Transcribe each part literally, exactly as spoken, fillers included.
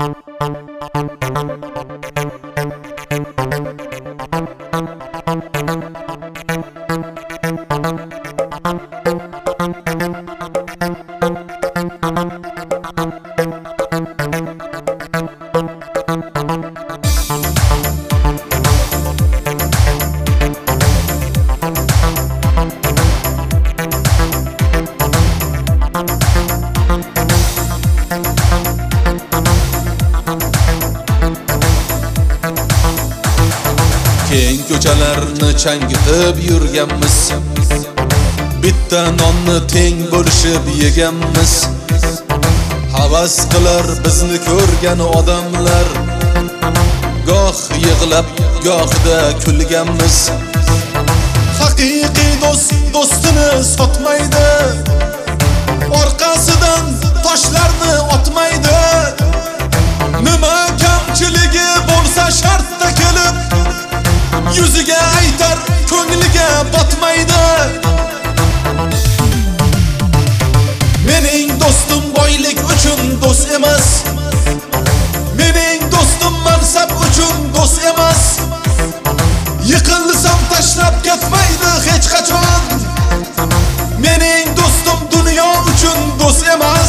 Keng ko'chalarni changitib yurganmiz, bitta nonni teng bo'lishib yeganmiz. Havas qilar bizni ko'rgan odamlar, goh yig'lab, gohda kulganmiz. Haqiqiy do'st do'stini sotmaydi, orqasidan toshlarni otmaydi. Nima kamchiligi bo'lsa shartda kelib yuziga aytar, ko'ngliga botmaydi. Mening do'stim boylik uchun do'st emas, mening do'stim mansab uchun do'st emas. Yiqilsam tashlab ketmaydi hech qachon. Mening do'stim dunyo uchun do'st emas.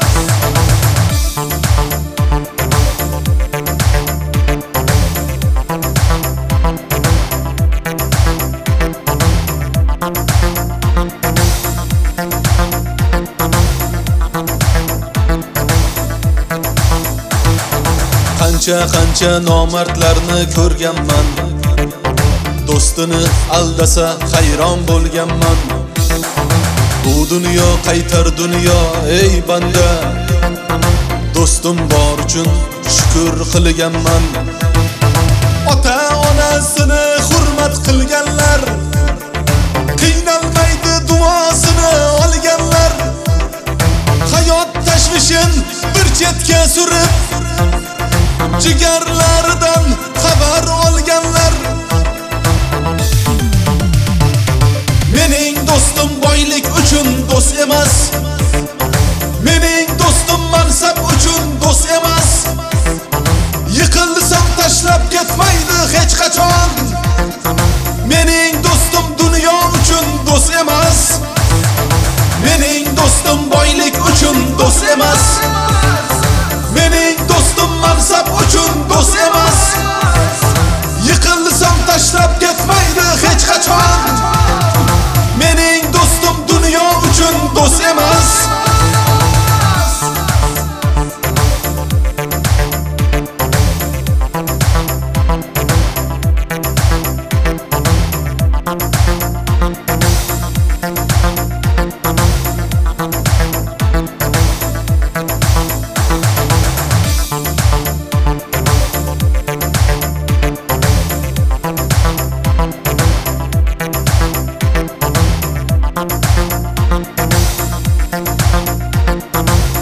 Qancha qancha nomardlarni ko'rganman, do'stini aldasa hayron bo'lganman. Bu dunyo qaytar dunyo ey banda, do'stim bor uchun shukr qilganman. Ota onasini hurmat qilganlar, qiynalmaydi duosini olganlar. Hayot tashvishin bir chetga surib, jigarlaridan xabar olganlar. Mening do'stim boylik uchun do'st emas, mening do'stim mansab uchun do'st emas. Yiqilsam tashlab ketmaydi hech qachon. Mening do'stim dunyo uchun do'st emas, mening do'stim boylik uchun do'st emas, mening do'stim mansab uchun do'st emas. Yiqilsam tashlab ketmaydi hech qachon. Mening do'stim dunyo uchun do'st emas. Thank you.